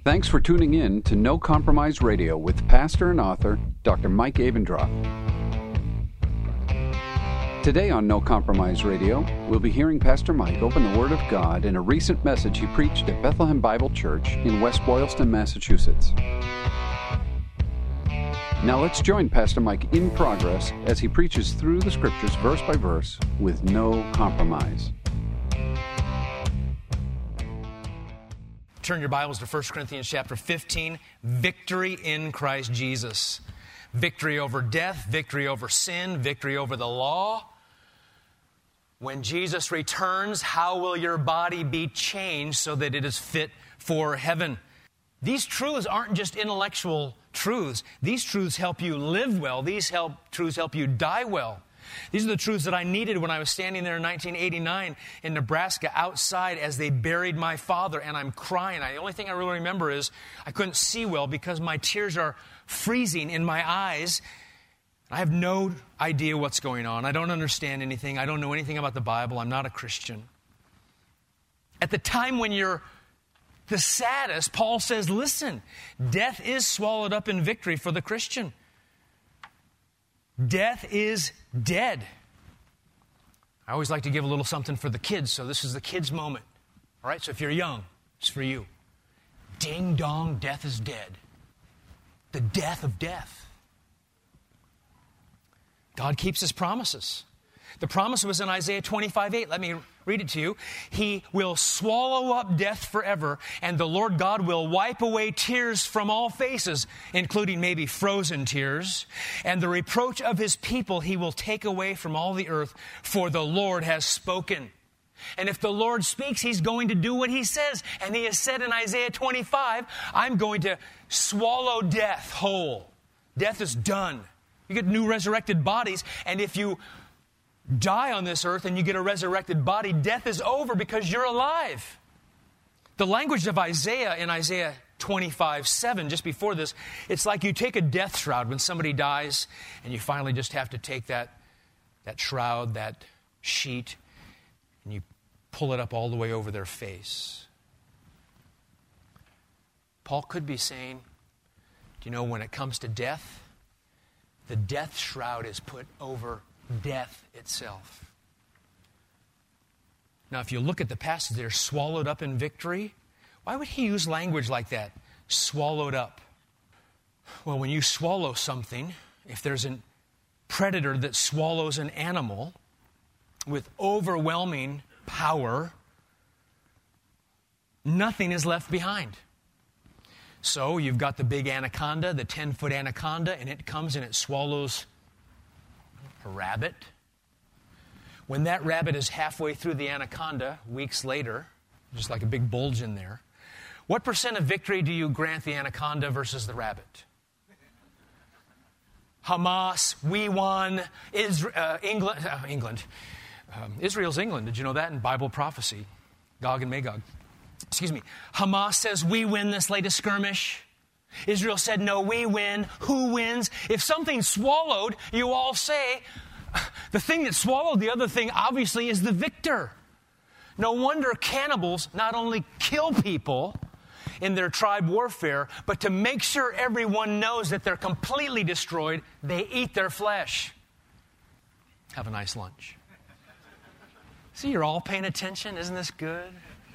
Thanks for tuning in to No Compromise Radio with pastor and author Dr. Mike Abendroth. Today on No Compromise Radio, we'll be hearing Pastor Mike open the Word of God in a recent message he preached at Bethlehem Bible Church in West Boylston, Massachusetts. Now let's join Pastor Mike in progress as he preaches through the Scriptures verse by verse with no compromise. Turn your Bibles to 1 Corinthians chapter 15, victory in Christ Jesus. Victory over death, victory over sin, victory over the law. When Jesus returns, how will your body be changed so that it is fit for heaven? These truths aren't just intellectual truths. These truths help you live well. These truths help you die well. These are the truths that I needed when I was standing there in 1989 in Nebraska outside as they buried my father, and I'm crying. The only thing I really remember is I couldn't see well because my tears are freezing in my eyes. I have no idea what's going on. I don't understand anything. I don't know anything about the Bible. I'm not a Christian. At the time when you're the saddest, Paul says, listen, death is swallowed up in victory for the Christian. Death is dead. I always like to give a little something for the kids, so this is the kids' moment. All right, so if you're young, it's for you. Ding dong, death is dead. The death of death. God keeps His promises. The promise was in Isaiah 25:8. Let me read it to you. He will swallow up death forever, and the Lord God will wipe away tears from all faces, including maybe frozen tears. And the reproach of His people He will take away from all the earth, for the Lord has spoken. And if the Lord speaks, He's going to do what He says. And He has said in Isaiah 25, I'm going to swallow death whole. Death is done. You get new resurrected bodies, and if you die on this earth and you get a resurrected body, death is over because you're alive. The language of Isaiah in Isaiah 25:7, just before this, it's like you take a death shroud when somebody dies and you finally just have to take that shroud, that sheet, and you pull it up all the way over their face. Paul could be saying, do you know, when it comes to death, the death shroud is put over death itself. Now, if you look at the passage, they're swallowed up in victory. Why would he use language like that? Swallowed up. Well, when you swallow something, if there's a predator that swallows an animal with overwhelming power, nothing is left behind. So you've got the big anaconda, the 10-foot anaconda, and it comes and it swallows a rabbit. When that rabbit is halfway through the anaconda, weeks later, just like a big bulge in there, what percent of victory do you grant the anaconda versus the rabbit? Hamas, we won. England. Israel's England. Did you know that in Bible prophecy? Gog and Magog. Hamas says, we win this latest skirmish. Israel said, no, we win. Who wins? If something's swallowed, you all say, the thing that swallowed the other thing obviously is the victor. No wonder cannibals not only kill people in their tribe warfare, but to make sure everyone knows that they're completely destroyed, they eat their flesh. Have a nice lunch. See, you're all paying attention. Isn't this good?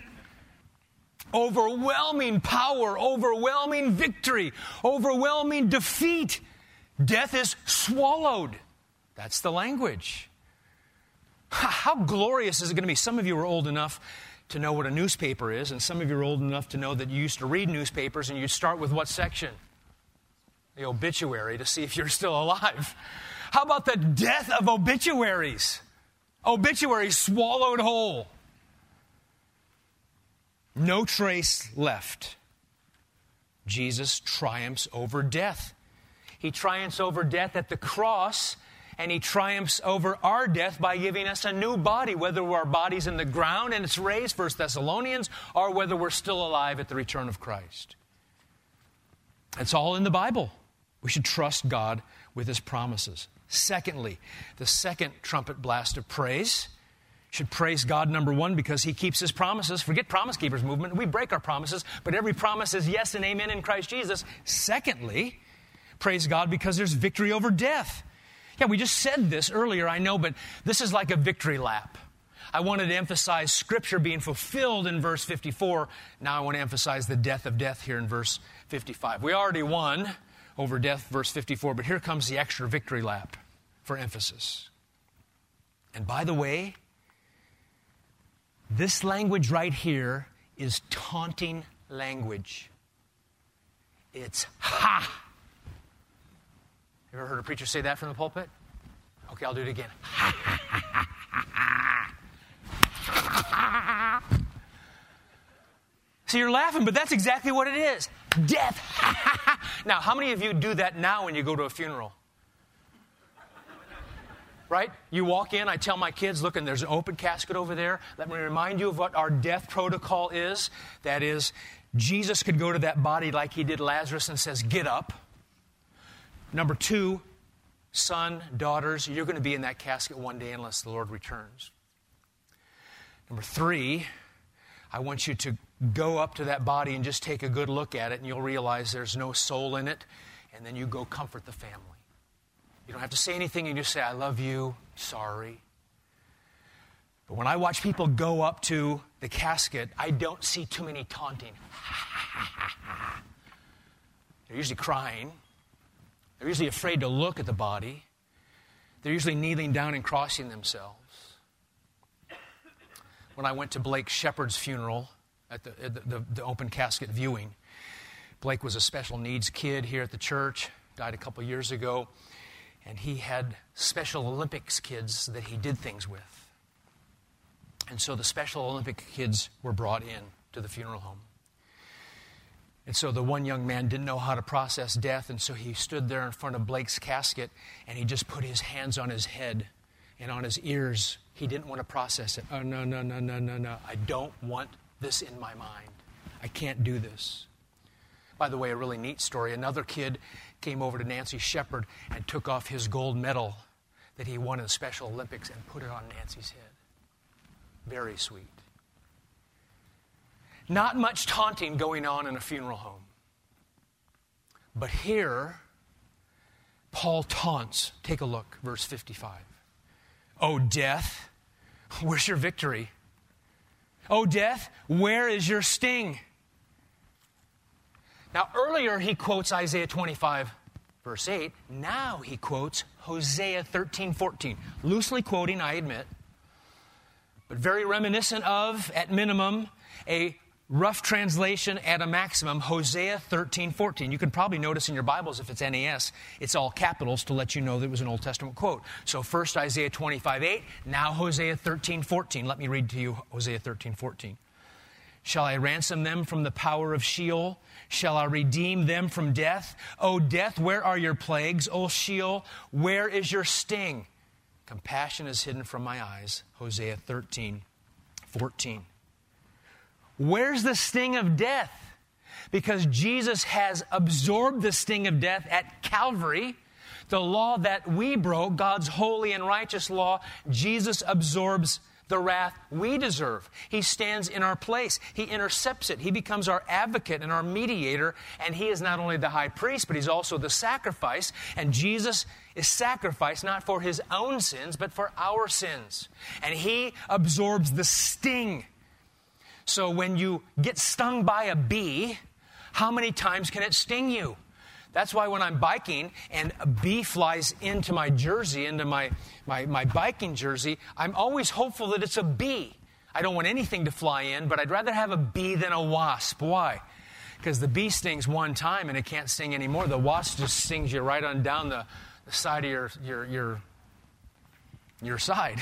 Overwhelming power, overwhelming victory, overwhelming defeat. Death is swallowed. That's the language. How glorious is it going to be? Some of you are old enough to know what a newspaper is, and some of you are old enough to know that you used to read newspapers, and you start with what section? The obituary, to see if you're still alive. How about the death of obituaries? Obituaries swallowed whole. No trace left. Jesus triumphs over death. He triumphs over death at the cross, and He triumphs over our death by giving us a new body, whether our body's in the ground and it's raised, 1 Thessalonians, or whether we're still alive at the return of Christ. It's all in the Bible. We should trust God with His promises. Secondly, the second trumpet blast of praise Should praise God, number one, because he keeps his promises. Forget Promise Keepers movement. We break our promises, but every promise is yes and amen in Christ Jesus. Secondly, praise God because there's victory over death. Yeah, we just said this earlier, I know, but this is like a victory lap. I wanted to emphasize Scripture being fulfilled in verse 54. Now I want to emphasize the death of death here in verse 55. We already won over death, verse 54, but here comes the extra victory lap for emphasis. And by the way, this language right here is taunting language. It's ha! You ever heard a preacher say that from the pulpit? Okay, I'll do it again. Ha, ha, ha, ha, ha, ha. So you're laughing, but that's exactly what it is. Death. Ha, ha, ha. Now, how many of you do that now when you go to a funeral? Right? You walk in, I tell my kids, look, and there's an open casket over there. Let me remind you of what our death protocol is. That is, Jesus could go to that body like he did Lazarus and says, get up. Number two, son, daughters, you're going to be in that casket one day unless the Lord returns. Number three, I want you to go up to that body and just take a good look at it, and you'll realize there's no soul in it, and then you go comfort the family. You don't have to say anything. You just say, I love you, sorry. But when I watch people go up to the casket, I don't see too many taunting. They're usually crying. They're usually afraid to look at the body. They're usually kneeling down and crossing themselves. When I went to Blake Shepard's funeral at the open casket viewing, Blake was a special needs kid here at the church, died a couple years ago. And he had Special Olympics kids that he did things with. And so the Special Olympic kids were brought in to the funeral home. And so the one young man didn't know how to process death, and so he stood there in front of Blake's casket, and he just put his hands on his head and on his ears. He didn't want to process it. Oh, no. I don't want this in my mind. I can't do this. By the way, a really neat story. Another kid came over to Nancy Shepard and took off his gold medal that he won in the Special Olympics and put it on Nancy's head. Very sweet. Not much taunting going on in a funeral home. But here, Paul taunts. Take a look, verse 55. O death, where's your victory? O death, where is your sting? Now, earlier he quotes Isaiah 25, verse 8. Now he quotes Hosea 13:14. Loosely quoting, I admit, but very reminiscent of, at minimum, a rough translation at a maximum, Hosea 13:14. You can probably notice in your Bibles, if it's NAS, it's all capitals to let you know that it was an Old Testament quote. So first Isaiah 25:8, now Hosea 13:14. Let me read to you Hosea 13:14. Shall I ransom them from the power of Sheol? Shall I redeem them from death? O death, where are your plagues? O Sheol, where is your sting? Compassion is hidden from my eyes. Hosea 13:14. Where's the sting of death? Because Jesus has absorbed the sting of death at Calvary. The law that we broke, God's holy and righteous law, Jesus absorbs the wrath we deserve. He stands in our place. He intercepts it. He becomes our advocate and our mediator. And he is not only the high priest, but he's also the sacrifice. And Jesus is sacrificed not for his own sins, but for our sins. And he absorbs the sting. So when you get stung by a bee, how many times can it sting you? That's why when I'm biking and a bee flies into my jersey, into my biking jersey, I'm always hopeful that it's a bee. I don't want anything to fly in, but I'd rather have a bee than a wasp. Why? Because the bee stings one time and it can't sting anymore. The wasp just stings you right on down the side of your side.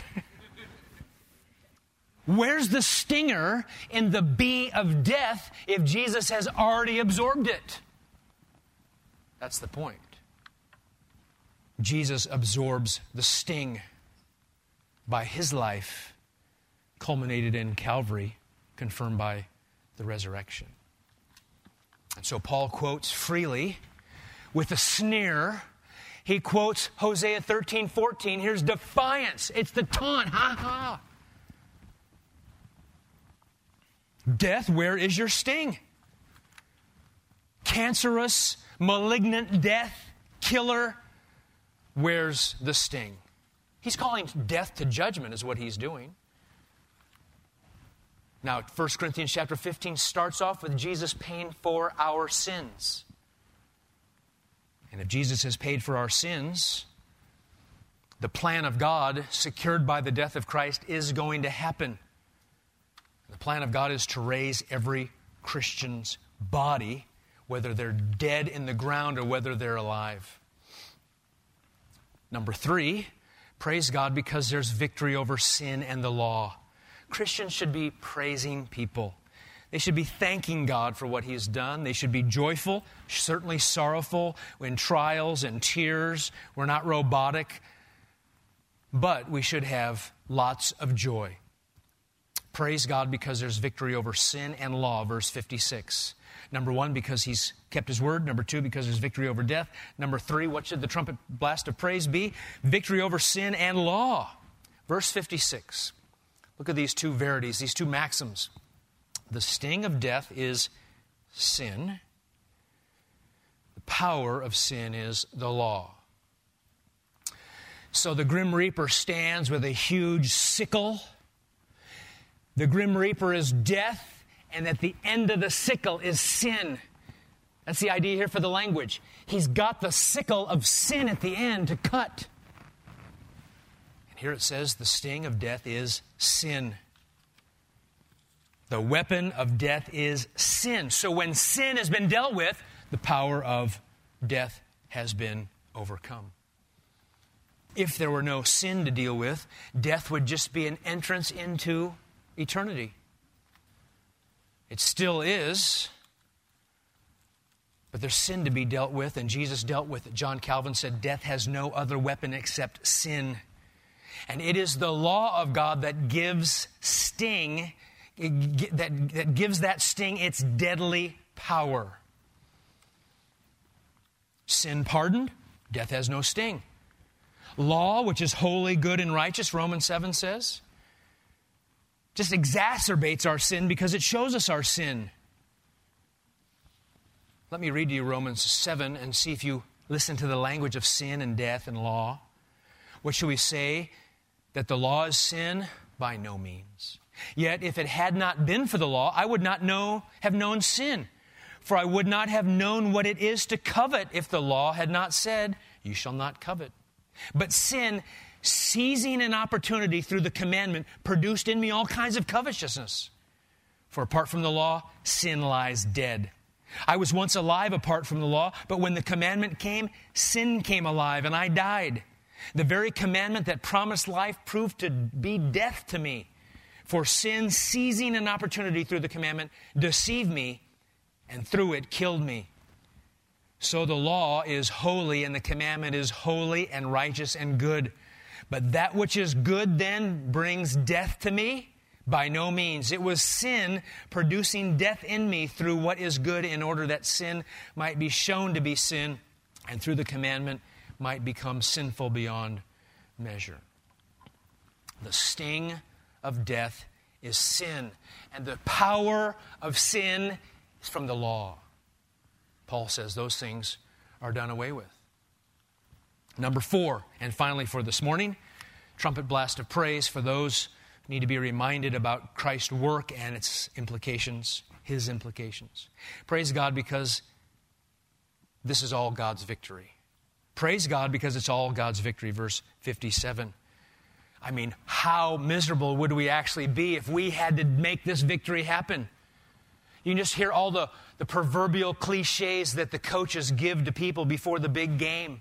Where's the stinger in the bee of death if Jesus has already absorbed it? That's the point. Jesus absorbs the sting by his life, culminated in Calvary, confirmed by the resurrection. And so Paul quotes freely, with a sneer. He quotes Hosea 13:14. Here's defiance. It's the taunt. Ha ha. Death, where is your sting? Cancerous, malignant death, killer, where's the sting? He's calling death to judgment is what he's doing. Now, 1 Corinthians chapter 15 starts off with Jesus paying for our sins. And if Jesus has paid for our sins, the plan of God, secured by the death of Christ, is going to happen. The plan of God is to raise every Christian's body, whether they're dead in the ground or whether they're alive. Number 3, praise God because there's victory over sin and the law. Christians should be praising people. They should be thanking God for what He has done. They should be joyful, certainly sorrowful in trials and tears. We're not robotic, but we should have lots of joy. Praise God because there's victory over sin and law, verse 56. Number 1, because He's kept His word. Number 2, because there's victory over death. Number 3, what should the trumpet blast of praise be? Victory over sin and law. Verse 56. Look at these two verities, these two maxims. The sting of death is sin. The power of sin is the law. So the Grim Reaper stands with a huge sickle. The Grim Reaper is death, and at the end of the sickle is sin. That's the idea here for the language. He's got the sickle of sin at the end to cut. And here it says the sting of death is sin. The weapon of death is sin. So when sin has been dealt with, the power of death has been overcome. If there were no sin to deal with, death would just be an entrance into eternity. It still is, but there's sin to be dealt with, and Jesus dealt with it. John Calvin said, death has no other weapon except sin. And it is the law of God that gives sting, that gives that sting its deadly power. Sin pardoned, death has no sting. Law, which is holy, good, and righteous, Romans 7 says, just exacerbates our sin because it shows us our sin. Let me read to you Romans 7 and see if you listen to the language of sin and death and law. What should we say? That the law is sin? By no means. Yet if it had not been for the law, I would not have known sin. For I would not have known what it is to covet if the law had not said, you shall not covet. But sin, seizing an opportunity through the commandment, produced in me all kinds of covetousness. For apart from the law, sin lies dead. I was once alive apart from the law, but when the commandment came, sin came alive and I died. The very commandment that promised life proved to be death to me. For sin, seizing an opportunity through the commandment, deceived me and through it killed me. So the law is holy and the commandment is holy and righteous and good. But that which is good then brings death to me? By no means. It was sin producing death in me through what is good in order that sin might be shown to be sin and through the commandment might become sinful beyond measure. The sting of death is sin, and the power of sin is from the law. Paul says those things are done away with. Number 4, and finally for this morning, trumpet blast of praise for those who need to be reminded about Christ's work and its implications, His implications. Praise God because this is all God's victory. Praise God because it's all God's victory, verse 57. I mean, how miserable would we actually be if we had to make this victory happen? You can just hear all the proverbial cliches that the coaches give to people before the big game.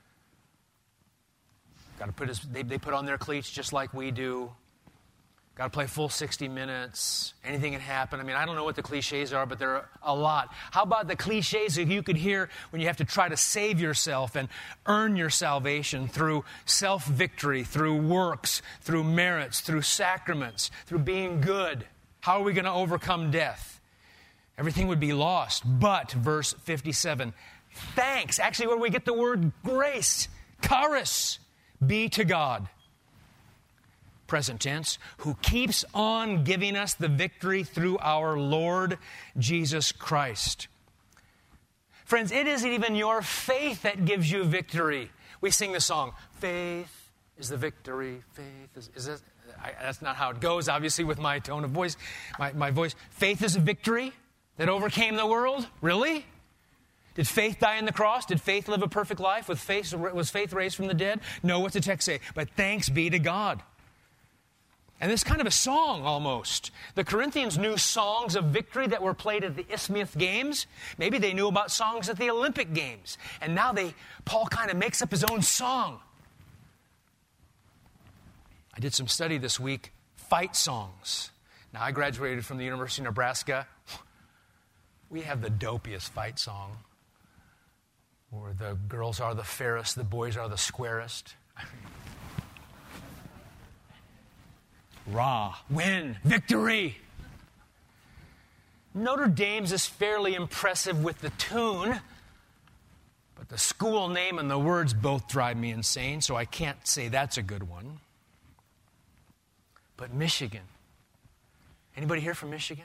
Got to they put on their cleats just like we do. Got to play full 60 minutes. Anything can happen. I mean, I don't know what the cliches are, but there are a lot. How about the cliches that you could hear when you have to try to save yourself and earn your salvation through self-victory, through works, through merits, through sacraments, through being good? How are we going to overcome death? Everything would be lost. But, verse 57, thanks, actually where we get the word grace, charis, be to God. present tense, who keeps on giving us the victory through our Lord Jesus Christ. Friends, it isn't even your faith that gives you victory. We sing the song, faith is the victory, faith is this. That's not how it goes, obviously, with my tone of voice, my voice. Faith is a victory that overcame the world? Really? Did faith die on the cross? Did faith live a perfect life? Was faith raised from the dead? No, what's the text say? But thanks be to God. And this is kind of a song almost. The Corinthians knew songs of victory that were played at the Isthmian Games. Maybe they knew about songs at the Olympic Games. And now Paul kind of makes up his own song. I did some study this week, fight songs. Now, I graduated from the University of Nebraska. We have the dopiest fight song, where the girls are the fairest, the boys are the squarest. Rah, win, victory. Notre Dame's is fairly impressive with the tune, but the school name and the words both drive me insane, so I can't say that's a good one. But Michigan. Anybody here from Michigan?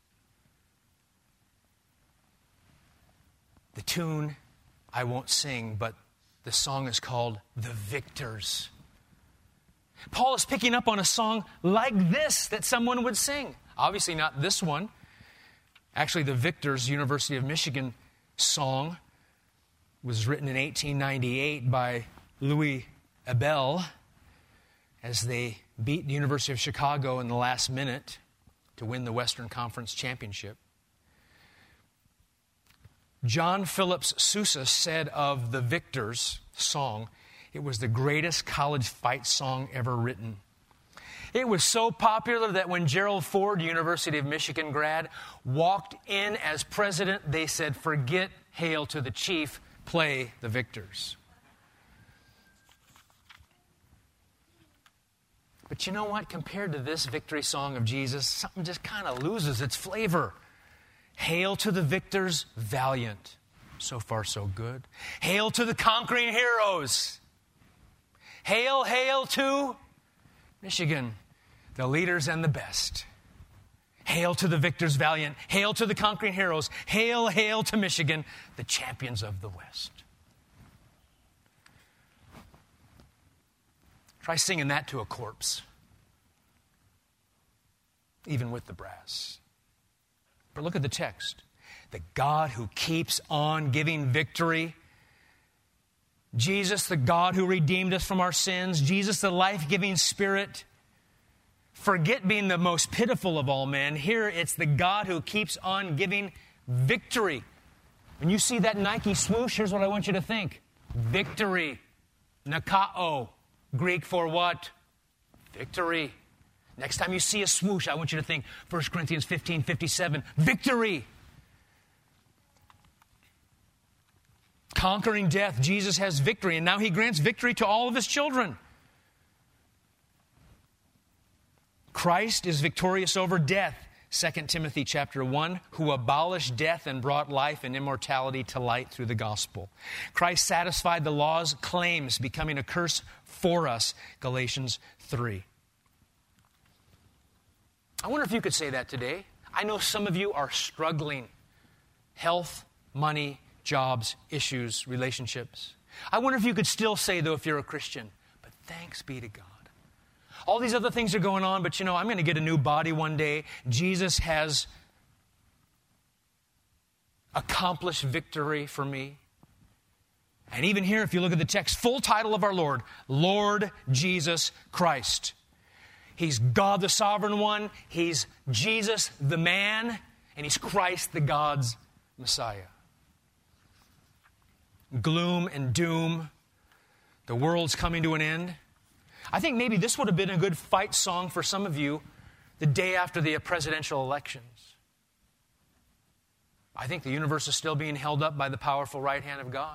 The tune I won't sing, but the song is called The Victors. Paul is picking up on a song like this that someone would sing. Obviously not this one. Actually, the Victors, University of Michigan song was written in 1898 by Louis Abel as they beat the University of Chicago in the last minute to win the Western Conference Championship. John Phillips Sousa said of the Victors song, it was the greatest college fight song ever written. It was so popular that when Gerald Ford, University of Michigan grad, walked in as president, they said, forget Hail to the Chief, play the Victors. But you know what? Compared to this victory song of Jesus, something just kind of loses its flavor. Hail to the victors, valiant. So far, so good. Hail to the conquering heroes. Hail, hail to Michigan, the leaders and the best. Hail to the victors, valiant. Hail to the conquering heroes. Hail, hail to Michigan, the champions of the West. Try singing that to a corpse, even with the brass. But look at the text. The God who keeps on giving victory. Jesus, the God who redeemed us from our sins. Jesus, the life-giving Spirit. Forget being the most pitiful of all men. Here it's the God who keeps on giving victory. When you see that Nike swoosh, here's what I want you to think. Victory. Nikao. Greek for what? Victory. Next time you see a swoosh, I want you to think 1 Corinthians 15:57. Victory. Conquering death, Jesus has victory, and now he grants victory to all of his children. Christ is victorious over death. 2 Timothy chapter 1, who abolished death and brought life and immortality to light through the gospel. Christ satisfied the law's claims, becoming a curse for us. Galatians 3. I wonder if you could say that today. I know some of you are struggling. Health, money, jobs, issues, relationships. I wonder if you could still say, though, if you're a Christian, but thanks be to God. All these other things are going on, but I'm going to get a new body one day. Jesus has accomplished victory for me. And even here, if you look at the text, full title of our Lord, Lord Jesus Christ. He's God the Sovereign One, He's Jesus the man, and He's Christ the God's Messiah. Gloom and doom, the world's coming to an end. I think maybe this would have been a good fight song for some of you the day after the presidential elections. I think the universe is still being held up by the powerful right hand of God.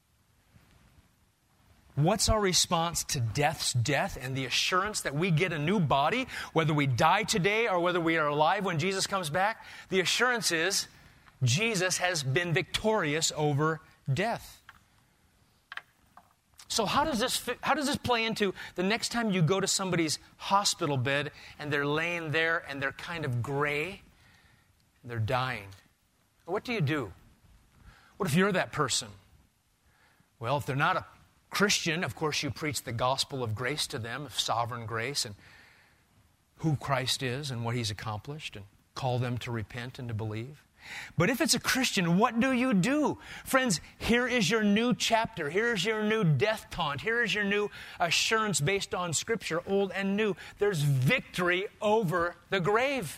What's our response to death's death and the assurance that we get a new body, whether we die today or whether we are alive when Jesus comes back? The assurance is Jesus has been victorious over death. So how does this play into the next time you go to somebody's hospital bed and they're laying there and they're kind of gray, and they're dying? What do? What if you're that person? Well, if they're not a Christian, of course you preach the gospel of grace to them, of sovereign grace, and who Christ is and what He's accomplished, and call them to repent and to believe. But if it's a Christian, what do? Friends, here is your new chapter. Here is your new death taunt. Here is your new assurance based on Scripture, old and new. There's victory over the grave.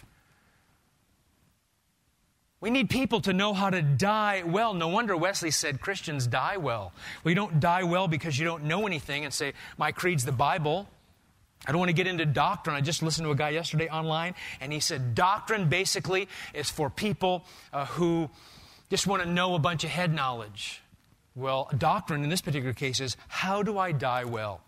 We need people to know how to die well. No wonder Wesley said Christians die well. Well, you don't die well because you don't know anything and say, my creed's the Bible. I don't want to get into doctrine. I just listened to a guy yesterday online, and he said doctrine basically is for people who just want to know a bunch of head knowledge. Well, doctrine in this particular case is, how do I die well?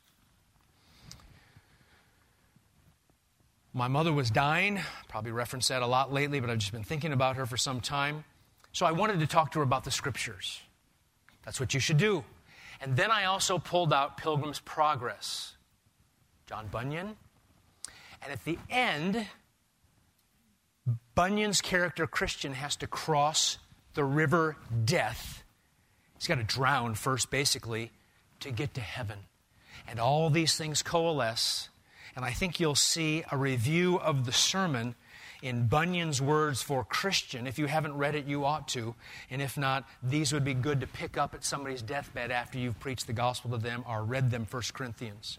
My mother was dying. Probably referenced that a lot lately, but I've just been thinking about her for some time. So I wanted to talk to her about the Scriptures. That's what you should do. And then I also pulled out Pilgrim's Progress, John Bunyan. And at the end, Bunyan's character Christian has to cross the river death. He's got to drown first, basically, to get to heaven. And all these things coalesce. And I think you'll see a review of the sermon in Bunyan's words for Christian. If you haven't read it, you ought to. And if not, these would be good to pick up at somebody's deathbed after you've preached the gospel to them or read them 1 Corinthians.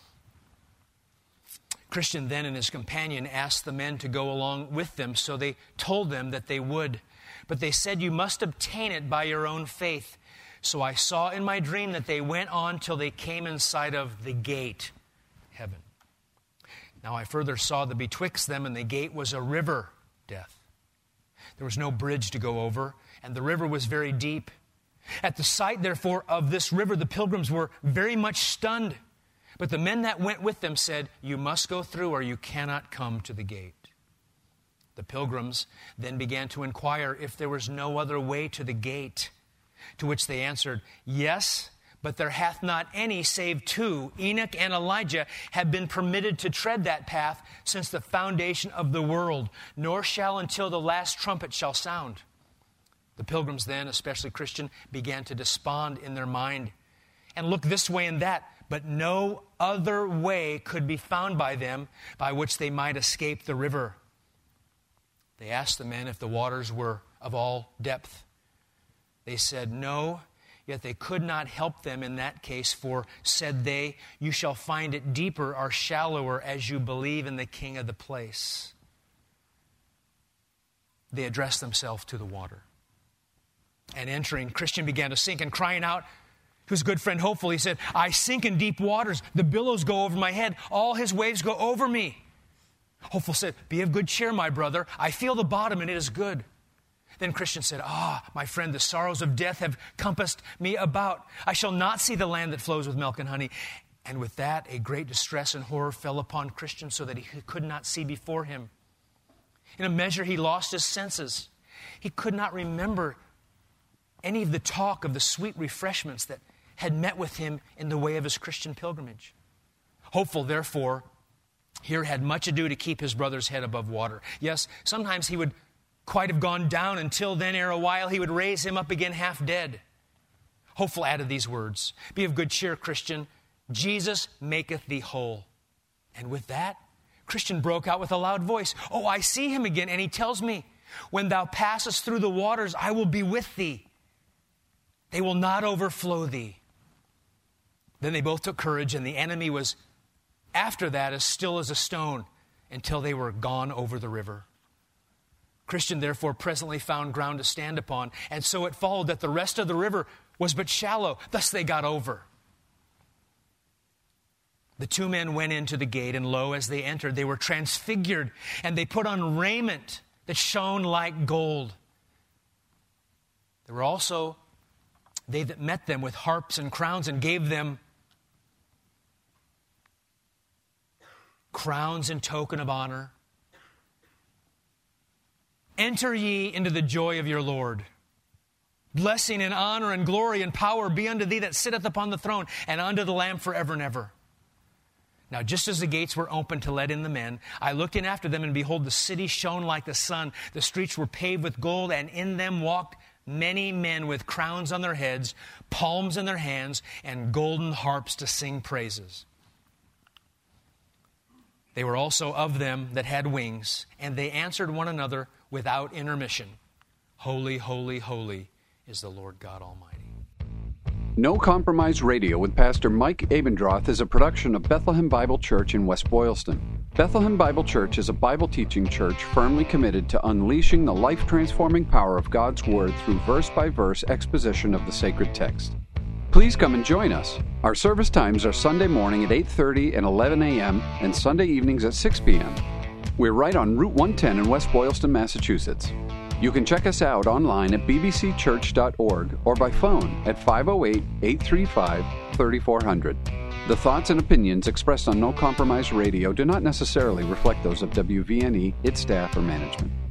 Christian then and his companion asked the men to go along with them, so they told them that they would. But they said, you must obtain it by your own faith. So I saw in my dream that they went on till they came in sight of the gate, heaven. Now I further saw that betwixt them and the gate was a river, death. There was no bridge to go over, and the river was very deep. At the sight, therefore, of this river, the pilgrims were very much stunned. But the men that went with them said, you must go through or you cannot come to the gate. The pilgrims then began to inquire if there was no other way to the gate. To which they answered, yes, but there hath not any save two, Enoch and Elijah, have been permitted to tread that path since the foundation of the world, nor shall until the last trumpet shall sound. The pilgrims then, especially Christian, began to despond in their mind and look this way and that, but no other way could be found by them by which they might escape the river. They asked the men if the waters were of all depth. They said no, yet they could not help them in that case, for, said they, you shall find it deeper or shallower as you believe in the king of the place. They addressed themselves to the water. And entering, Christian began to sink, and crying out to his good friend Hopeful, he said, I sink in deep waters. The billows go over my head. All his waves go over me. Hopeful said, be of good cheer, my brother. I feel the bottom, and it is good. Then Christian said, my friend, the sorrows of death have compassed me about. I shall not see the land that flows with milk and honey. And with that, a great distress and horror fell upon Christian, so that he could not see before him. In a measure, he lost his senses. He could not remember any of the talk of the sweet refreshments that had met with him in the way of his Christian pilgrimage. Hopeful, therefore, here had much ado to keep his brother's head above water. Yes, sometimes he would quite have gone down, until then, ere a while, he would raise him up again half dead. Hopeful added these words, be of good cheer, Christian. Jesus maketh thee whole. And with that, Christian broke out with a loud voice, I see him again, and he tells me, when thou passest through the waters, I will be with thee. They will not overflow thee. Then they both took courage, and the enemy was after that as still as a stone until they were gone over the river. Christian therefore presently found ground to stand upon, and so it followed that the rest of the river was but shallow. Thus they got over. The two men went into the gate, and lo, as they entered, they were transfigured, and they put on raiment that shone like gold. There were also they that met them with harps and crowns, and gave them crowns in token of honor. Enter ye into the joy of your Lord. Blessing and honor and glory and power be unto thee that sitteth upon the throne and unto the Lamb forever and ever. Now, just as the gates were open to let in the men, I looked in after them, and behold, the city shone like the sun. The streets were paved with gold, and in them walked many men with crowns on their heads, palms in their hands, and golden harps to sing praises. They were also of them that had wings, and they answered one another without intermission, Holy, holy, holy is the Lord God Almighty. No Compromise Radio with Pastor Mike Abendroth is a production of Bethlehem Bible Church in West Boylston. Bethlehem Bible Church is a Bible teaching church firmly committed to unleashing the life-transforming power of God's Word through verse-by-verse exposition of the sacred text. Please come and join us. Our service times are Sunday morning at 8:30 and 11 a.m. and Sunday evenings at 6 p.m. We're right on Route 110 in West Boylston, Massachusetts. You can check us out online at bbcchurch.org or by phone at 508-835-3400. The thoughts and opinions expressed on No Compromise Radio do not necessarily reflect those of WVNE, its staff, or management.